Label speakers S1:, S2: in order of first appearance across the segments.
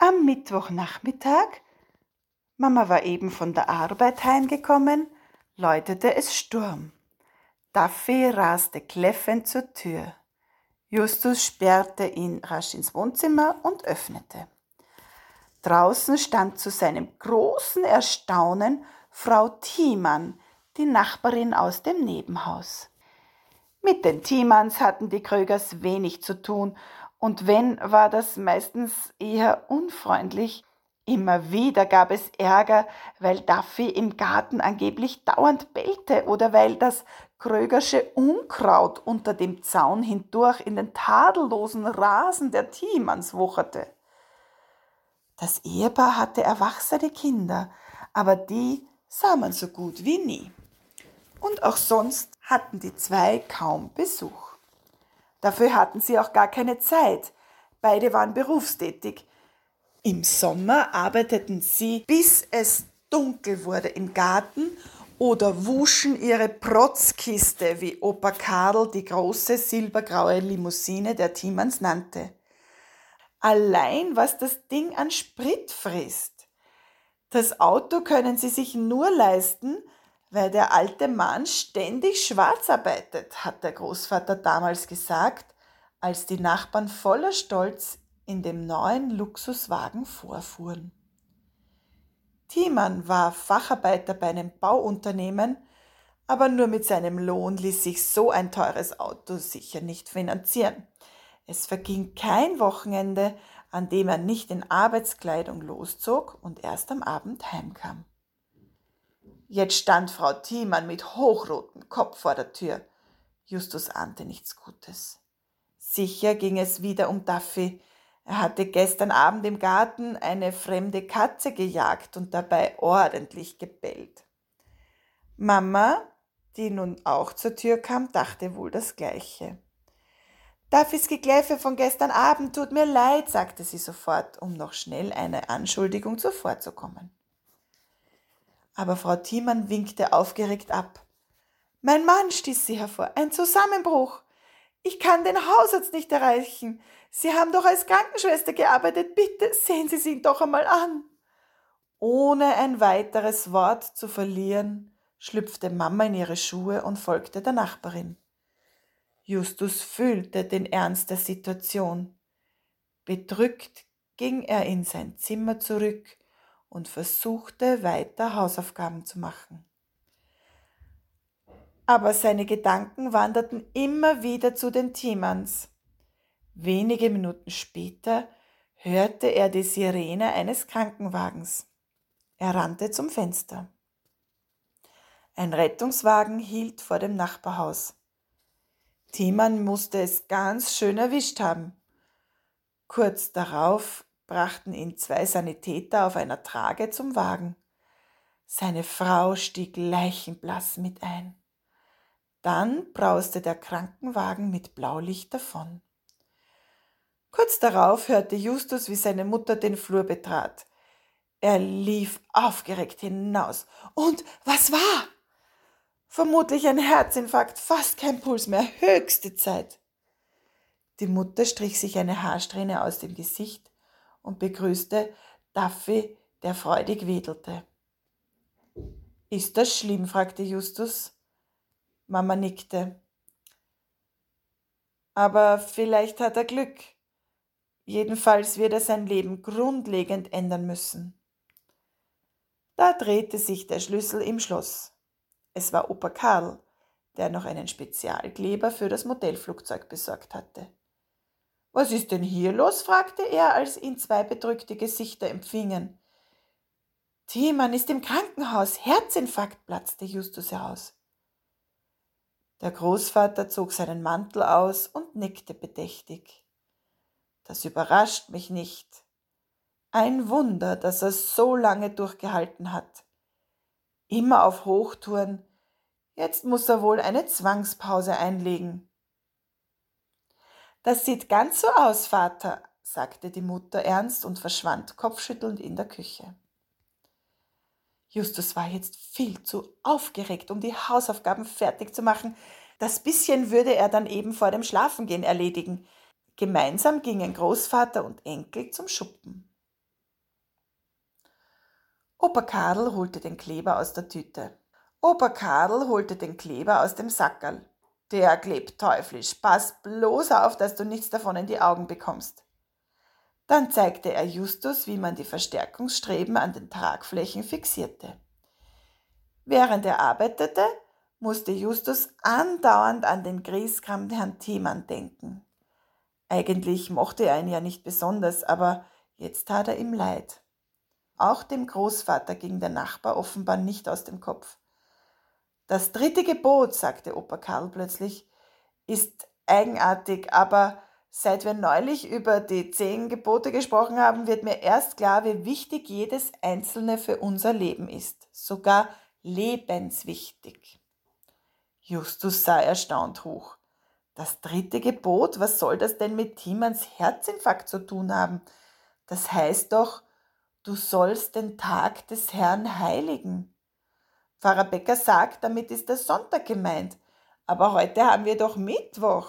S1: Am Mittwochnachmittag, Mama war eben von der Arbeit heimgekommen, läutete es Sturm. Daffy raste kläffend zur Tür. Justus sperrte ihn rasch ins Wohnzimmer und öffnete. Draußen stand zu seinem großen Erstaunen Frau Thiemann, die Nachbarin aus dem Nebenhaus. Mit den Thiemanns hatten die Krögers wenig zu tun, und wenn, war das meistens eher unfreundlich. Immer wieder gab es Ärger, weil Daffy im Garten angeblich dauernd bellte oder weil das Krögersche Unkraut unter dem Zaun hindurch in den tadellosen Rasen der Thiemanns wucherte. Das Ehepaar hatte erwachsene Kinder, aber die sah man so gut wie nie. Und auch sonst hatten die zwei kaum Besuch. Dafür hatten sie auch gar keine Zeit. Beide waren berufstätig. Im Sommer arbeiteten sie, bis es dunkel wurde, im Garten oder wuschen ihre Protzkiste, wie Opa Karl die große silbergraue Limousine der Thiemanns nannte. Allein was das Ding an Sprit frisst. Das Auto können sie sich nur leisten, weil der alte Mann ständig schwarz arbeitet, hat der Großvater damals gesagt, als die Nachbarn voller Stolz in dem neuen Luxuswagen vorfuhren. Thiemann war Facharbeiter bei einem Bauunternehmen, aber nur mit seinem Lohn ließ sich so ein teures Auto sicher nicht finanzieren. Es verging kein Wochenende, an dem er nicht in Arbeitskleidung loszog und erst am Abend heimkam. Jetzt stand Frau Thiemann mit hochrotem Kopf vor der Tür. Justus ahnte nichts Gutes. Sicher ging es wieder um Daffy. Er hatte gestern Abend im Garten eine fremde Katze gejagt und dabei ordentlich gebellt. Mama, die nun auch zur Tür kam, dachte wohl das Gleiche. Daffys Gekläffe von gestern Abend tut mir leid, sagte sie sofort, um noch schnell eine Anschuldigung zuvorzukommen. Aber Frau Thiemann winkte aufgeregt ab. Mein Mann, stieß sie hervor, ein Zusammenbruch. Ich kann den Hausarzt nicht erreichen. Sie haben doch als Krankenschwester gearbeitet. Bitte sehen Sie ihn doch einmal an. Ohne ein weiteres Wort zu verlieren, schlüpfte Mama in ihre Schuhe und folgte der Nachbarin. Justus fühlte den Ernst der Situation. Bedrückt ging er in sein Zimmer zurück und versuchte weiter Hausaufgaben zu machen. Aber seine Gedanken wanderten immer wieder zu den Thiemanns. Wenige Minuten später hörte er die Sirene eines Krankenwagens. Er rannte zum Fenster. Ein Rettungswagen hielt vor dem Nachbarhaus. Thiemann musste es ganz schön erwischt haben. Kurz darauf brachten ihn zwei Sanitäter auf einer Trage zum Wagen. Seine Frau stieg leichenblass mit ein. Dann brauste der Krankenwagen mit Blaulicht davon. Kurz darauf hörte Justus, wie seine Mutter den Flur betrat. Er lief aufgeregt hinaus. Und was war? Vermutlich ein Herzinfarkt, fast kein Puls mehr, höchste Zeit. Die Mutter strich sich eine Haarsträhne aus dem Gesicht und begrüßte Daffy, der freudig wedelte. Ist das schlimm? Fragte Justus. Mama nickte. Aber vielleicht hat er Glück. Jedenfalls wird er sein Leben grundlegend ändern müssen. Da drehte sich der Schlüssel im Schloss. Es war Opa Karl, der noch einen Spezialkleber für das Modellflugzeug besorgt hatte. »Was ist denn hier los?« fragte er, als ihn zwei bedrückte Gesichter empfingen. »Thiemann ist im Krankenhaus, Herzinfarkt«, platzte Justus heraus. Der Großvater zog seinen Mantel aus und nickte bedächtig. »Das überrascht mich nicht. Ein Wunder, dass er so lange durchgehalten hat. Immer auf Hochtouren. Jetzt muss er wohl eine Zwangspause einlegen.« »Das sieht ganz so aus, Vater«, sagte die Mutter ernst und verschwand kopfschüttelnd in der Küche. Justus war jetzt viel zu aufgeregt, um die Hausaufgaben fertig zu machen. Das bisschen würde er dann eben vor dem Schlafengehen erledigen. Gemeinsam gingen Großvater und Enkel zum Schuppen. Opa Kadel holte den Kleber aus der Tüte. Opa Kadel holte den Kleber aus dem Sackerl. Der klebt teuflisch, pass bloß auf, dass du nichts davon in die Augen bekommst. Dann zeigte er Justus, wie man die Verstärkungsstreben an den Tragflächen fixierte. Während er arbeitete, musste Justus andauernd an den Griesgram Herrn Thiemann denken. Eigentlich mochte er ihn ja nicht besonders, aber jetzt tat er ihm leid. Auch dem Großvater ging der Nachbar offenbar nicht aus dem Kopf. Das 3. Gebot, sagte Opa Karl plötzlich, ist eigenartig, aber seit wir neulich über die 10 Gebote gesprochen haben, wird mir erst klar, wie wichtig jedes einzelne für unser Leben ist. Sogar lebenswichtig. Justus sah erstaunt hoch. Das 3. Gebot, was soll das denn mit Thiemanns Herzinfarkt zu tun haben? Das heißt doch, du sollst den Tag des Herrn heiligen. Pfarrer Becker sagt, damit ist der Sonntag gemeint. Aber heute haben wir doch Mittwoch.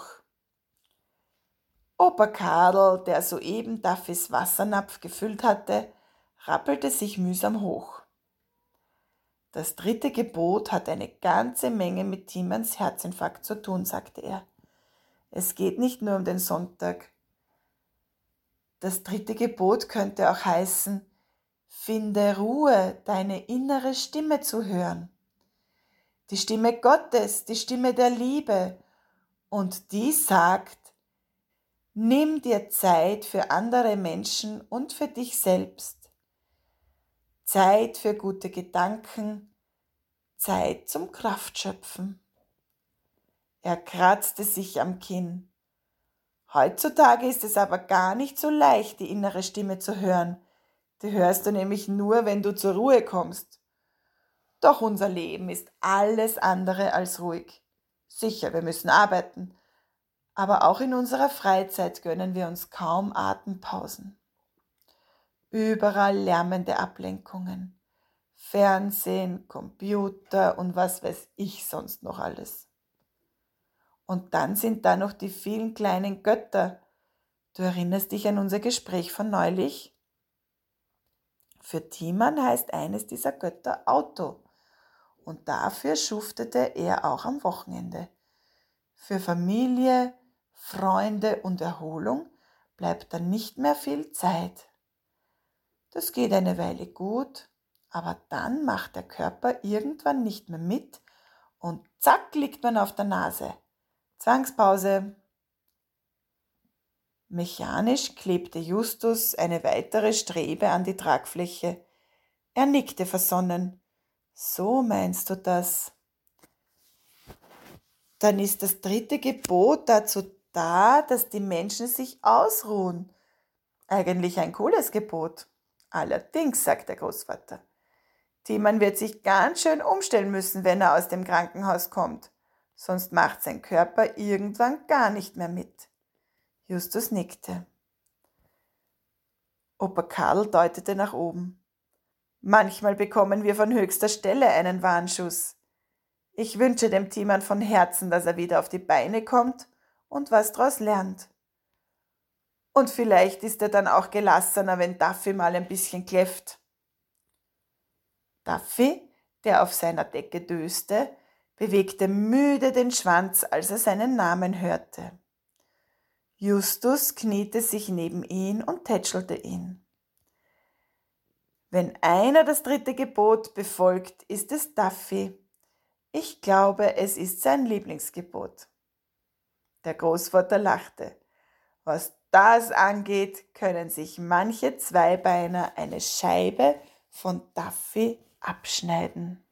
S1: Opa Kadel, der soeben Daffys Wassernapf gefüllt hatte, rappelte sich mühsam hoch. Das 3. Gebot hat eine ganze Menge mit Thiemanns Herzinfarkt zu tun, sagte er. Es geht nicht nur um den Sonntag. Das 3. Gebot könnte auch heißen, finde Ruhe, deine innere Stimme zu hören. Die Stimme Gottes, die Stimme der Liebe. Und die sagt, nimm dir Zeit für andere Menschen und für dich selbst. Zeit für gute Gedanken, Zeit zum Kraftschöpfen. Er kratzte sich am Kinn. Heutzutage ist es aber gar nicht so leicht, die innere Stimme zu hören. Die hörst du nämlich nur, wenn du zur Ruhe kommst. Doch unser Leben ist alles andere als ruhig. Sicher, wir müssen arbeiten, aber auch in unserer Freizeit gönnen wir uns kaum Atempausen. Überall lärmende Ablenkungen, Fernsehen, Computer und was weiß ich sonst noch alles. Und dann sind da noch die vielen kleinen Götter. Du erinnerst dich an unser Gespräch von neulich? Für Thiemann heißt eines dieser Götter Auto. Und dafür schuftete er auch am Wochenende. Für Familie, Freunde und Erholung bleibt dann nicht mehr viel Zeit. Das geht eine Weile gut, aber dann macht der Körper irgendwann nicht mehr mit und zack liegt man auf der Nase. Zwangspause. Mechanisch klebte Justus eine weitere Strebe an die Tragfläche. Er nickte versonnen. So meinst du das? Dann ist das 3. Gebot dazu da, dass die Menschen sich ausruhen. Eigentlich ein cooles Gebot. Allerdings, sagt der Großvater, Thiemann wird sich ganz schön umstellen müssen, wenn er aus dem Krankenhaus kommt. Sonst macht sein Körper irgendwann gar nicht mehr mit. Justus nickte. Opa Karl deutete nach oben. Manchmal bekommen wir von höchster Stelle einen Warnschuss. Ich wünsche dem Thiemann von Herzen, dass er wieder auf die Beine kommt und was daraus lernt. Und vielleicht ist er dann auch gelassener, wenn Daffy mal ein bisschen kläfft. Daffy, der auf seiner Decke döste, bewegte müde den Schwanz, als er seinen Namen hörte. Justus kniete sich neben ihn und tätschelte ihn. Wenn einer das 3. Gebot befolgt, ist es Daffy. Ich glaube, es ist sein Lieblingsgebot. Der Großvater lachte. Was das angeht, können sich manche Zweibeiner eine Scheibe von Daffy abschneiden.